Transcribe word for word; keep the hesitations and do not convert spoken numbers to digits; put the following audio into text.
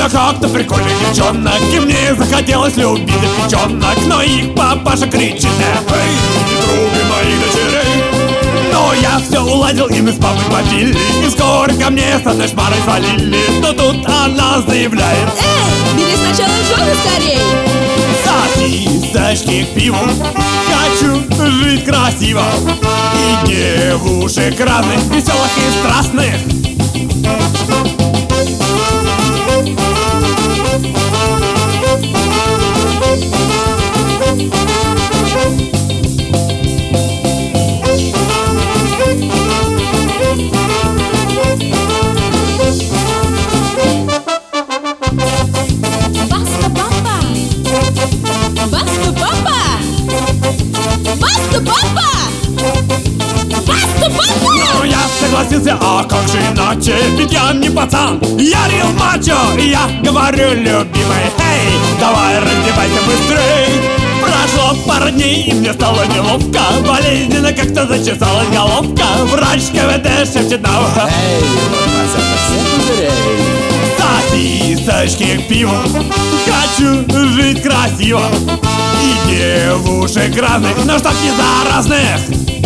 я как-то прикольных девчонок, и мне захотелось любить печенок. Но их папаша кричит: эй, не трогай моих дочерей. Но я все уладил, и мы с папой попили, и скоро ко мне с одной шмарой свалили. Но тут она заявляет: эй, бери сначала жену скорей. Сосисочки к пиву, хочу жить красиво, и девушек разных, веселых и страстных. Баста, папа! Баста, папа! Баста, папа! Баста, папа! Ну я согласился, а как же иначе? Ведь я не пацан, я рил мачо. И я говорю, любимый, эй, давай раздевайся быстрей. Прошло пару дней, и мне стало неловко, болезненно как-то зачесалась головка. Врач КВД шепчет на ухо: эй, вот вас это всех пузырей. сосисочки к пиву, хочу жить красиво, и девушек разных, но чтоб не заразных.